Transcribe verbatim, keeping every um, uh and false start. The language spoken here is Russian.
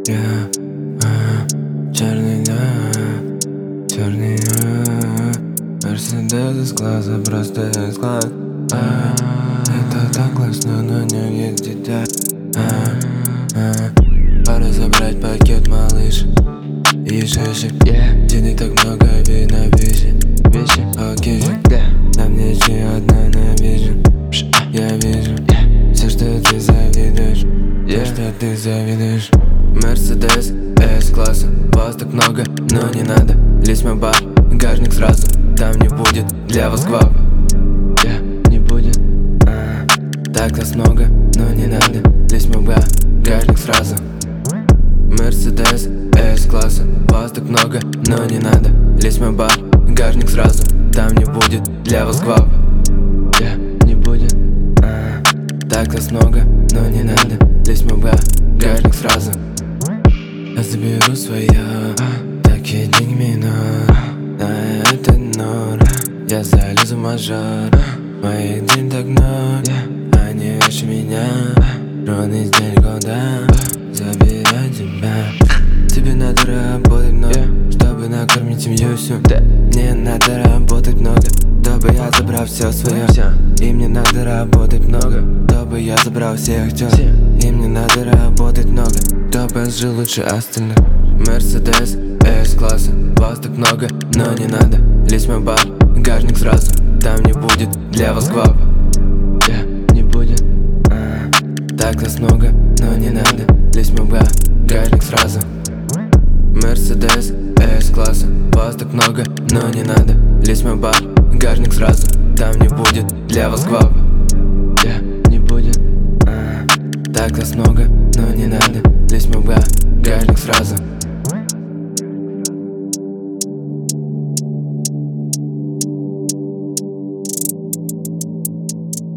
Я, а, черный, да, черный, а, Мерседес из класса, просто из класса. а, Это так классно, но не ездить, да. а, а, Пора забрать пакет, малыш, и шишек, yeah. Денег так много, видно вещи, вещи, окей же, yeah. На мне еще одна навижен, я вижу, yeah. Все, что ты завидуешь, yeah. Все, что ты завидуешь. Мерседес С-класса, вас так много, но не надо. Лезь в мой бар, багажник сразу, там не будет для вас квапа, yeah. Не будет, а, так нас много, но не надо. Лезь в мой бар, багажник сразу. Мерседес С-класса, вас так много, но не надо. Лезь в мой бар, багажник сразу, там не будет для вас квапа, yeah. Не будет, а, так нас много, но не надо. Лезь в мой бар, багажник сразу. Я заберу свое, такие деньги минут, на это ноль. Я залезу в мажор, моих денег так ноль. Они выше меня, ровно здесь года, забирать тебя. Тебе надо работать много, чтобы накормить семью всю. Мне надо работать много, чтобы я забрал все свое. И мне надо работать много, чтобы я забрал всех тёт. И мне надо работать много, чтобы жил лучше остальных. Мерседес С-класса, вас так много, но не надо. Лезь в мой бар, багажник сразу, там не будет для вас квапа, yeah. Не будет, а, так нас много, но не надо. Лезь в мой бар, багажник сразу. Мерседес С-класса, вас так много, но не надо. Лезь в мой бар, багажник сразу, там не будет для вас квапа, yeah. Не будет, а, так нас много, но не надо. Лезь в мой бар, багажник сразу.